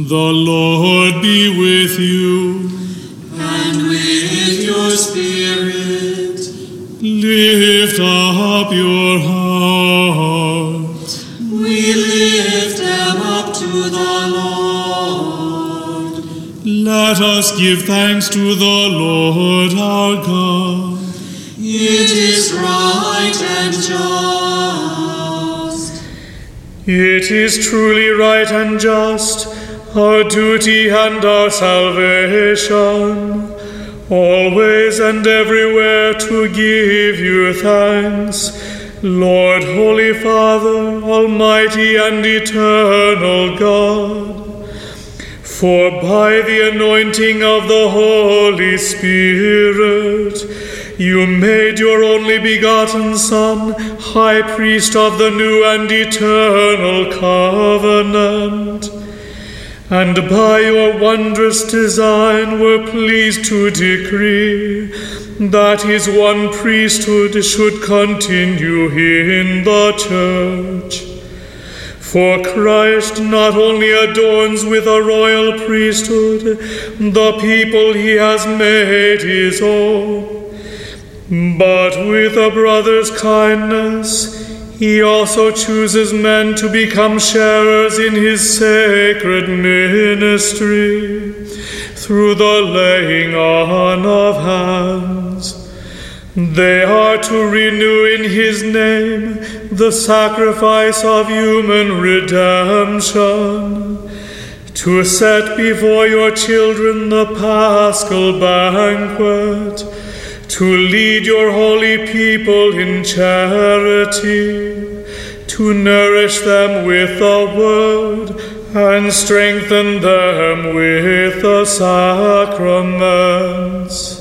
The Lord be with you. And with your spirit. Lift up your hearts. We lift them up to the Lord. Let us give thanks to the Lord our God. It is right and just. It is truly right and just, our duty and our salvation, always and everywhere to give you thanks, Lord, Holy Father, Almighty and Eternal God. For by the anointing of the Holy Spirit, you made your only begotten Son, High Priest of the new and eternal covenant, and by your wondrous design were pleased to decree that his one priesthood should continue in the Church. For Christ not only adorns with a royal priesthood the people he has made his own, but with a brother's kindness he also chooses men to become sharers in his sacred ministry through the laying on of hands. They are to renew in his name the sacrifice of human redemption, to set before your children the Paschal banquet, to lead your holy people in charity, to nourish them with the word and strengthen them with the sacraments.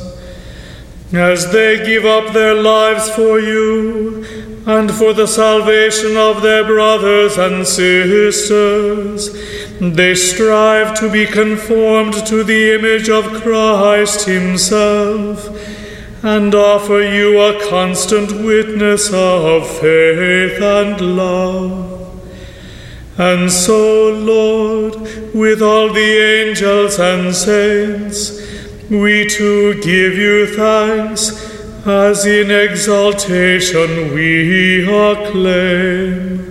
As they give up their lives for you and for the salvation of their brothers and sisters, they strive to be conformed to the image of Christ himself, and offer you a constant witness of faith and love. And so, Lord, with all the angels and saints, we too give you thanks, as in exaltation we acclaim.